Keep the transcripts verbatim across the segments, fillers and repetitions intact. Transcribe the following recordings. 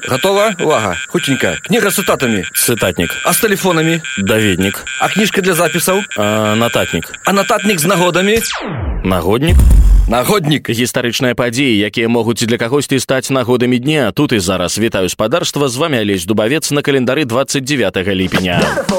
Готова? Увага. Хутенька. Книга с цитатами. Цытатнік. А с телефонами? Даведнік. А книжка для записаў? А, нататнік. А нататнік з нагодамі? Нагоднік. Нагоднік. Гістарычныя падзеі, якія могуць для кагосьці стаць нагодамі дня. Тут і зараз вітаю спадарства, з вами Алесь Дубавец на календары двадцать девятого ліпеня.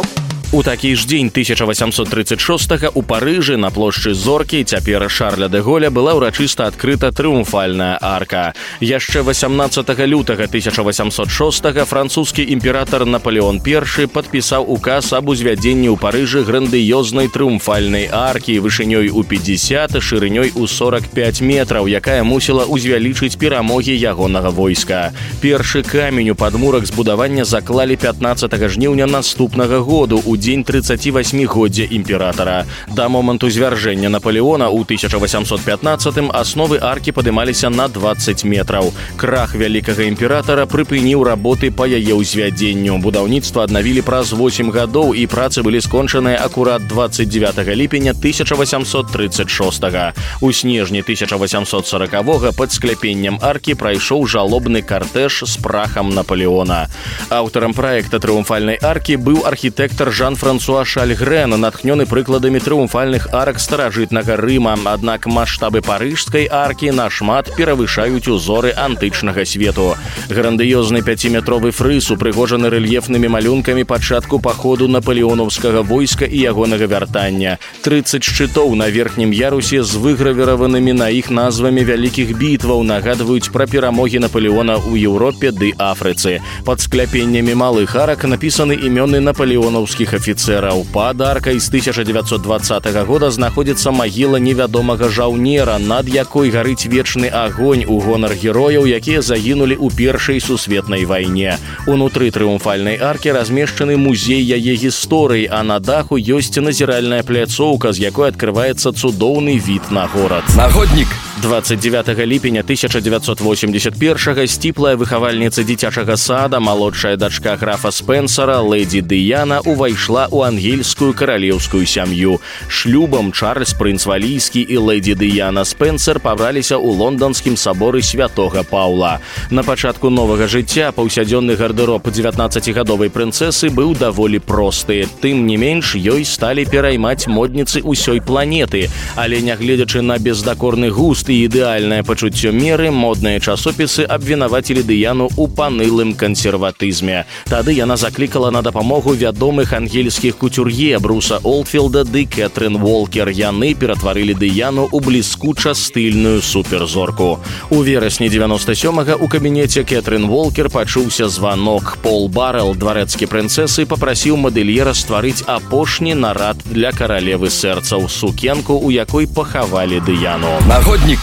У такі ж дзень тысяча восемьсот тридцать шестого у Парыжы на плошчы Зоркі, цяпер Шарля де Голля, была ўрачыста адкрыта трыумфальная арка. Яшчэ восемнадцатого лютага тысяча восемьсот шестого французскі імператар Наполеон першы падпісаў указ аб узвядзенні ў Парыжы грандыёзнай трыумфальнай аркі вышынёй у пятьдесят, шырынёй у сорок пять метраў, якая мусіла узвялічыць перамогі ягонага войска. Першы камень у падмурак збудавання заклалі пятнадцатого жніўня наступнага году у дзень тридцативосьмігоддзя імператара. Да моманту звяржэння Наполеона ў тысяча восемьсот пятнадцатым асновы аркі падымаліся на двадцать метраў. Крах вялікага імператара прыпыніў работы па яе ўзвядзенню. Будаўніцтва аднавілі праз восемь гадоў і працы былі скончаныя акурат двадцать девятого ліпеня тысяча восемьсот тридцать шестого. У снежні тысяча восемьсот сорокового пад скляпеннем аркі прайшоў жалобны картэж з прахам Наполеона. Аўтарам праекта трыумфальнай аркі быў архітэктар Жан-Франсуа Шальгрен, натхнёны прыкладамі трыумфальных арак старажытнага Рыма, аднак маштабы парыжскай аркі нашмат перавышаюць узоры антычнага свету. Грандыёзны пяціметровы фрыз упрыгожаны рэльефнымі малюнкамі пачатку паходу напалеонаўскага войска і ягонага вяртання. тридцать шчытоў на верхнім ярусе з выгравіраванымі на іх назвамі вялікіх бітваў нагадваюць пра перамогі Наполеона ў Еўропе ды Афрыцы. Пад скляпеннямі малых арак напісаны імёны напалеонаўскіх афіцэраў. Пад аркай з тысяча девятьсот двадцатого года знаходзіцца магіла невядомага жаўнера, над якой гарыць вечны агонь у гонар герояў, якія загінулі ў першай сусветнай вайне. Унутры трыумфальнай аркі размешчаны музей яе гісторыі, а на даху ёсць назіральная пляцоўка, з якой адкрываецца цудоўны від на горад. Нагоднік. двадцать девятого ліпеня тысяча девятьсот восемьдесят первого сціплая выхавальніца дзіцячага сада, малодшая дачка графа Спенсера, лэдзі Дыяна, увайшла ў ангельскую каралеўскую сям'ю. Шлюбам Чарльз прынц Валійскі і лэдзі Дыяна Спенсер пабраліся ў лонданскім саборы святога Паўла. На пачатку новага жыцця паўсядзённы гардэроб дзевятнаццацігадовай прынцэсы быў даволі просты. Тым не менш, ёй сталі пераймаць модніцы ўсёй планеты, але нягледзячы на бездакорны густ і ідэальнае пачуццё меры, модныя часопісы абвінавацілі Дыяну ў панылым кансерватызме. Тады яна заклікала на дапамогу вядомых ангельскіх кутюр'е Бруса Олдфілда ды Кэтрын Уолкер. Яны ператварылі Дыяну ў бліскуча стыльную суперзорку. У верасні девяносто сёмага у кабінеце Кэтрын Уолкер пачуўся званок. Пол Баррел, дварэцкі прынцэсы, папрасіў мадэльера стварыць апошні нарад для каралевы сэрцаў, сукенку, у якой пахавалі Дыяну. Нагоднік.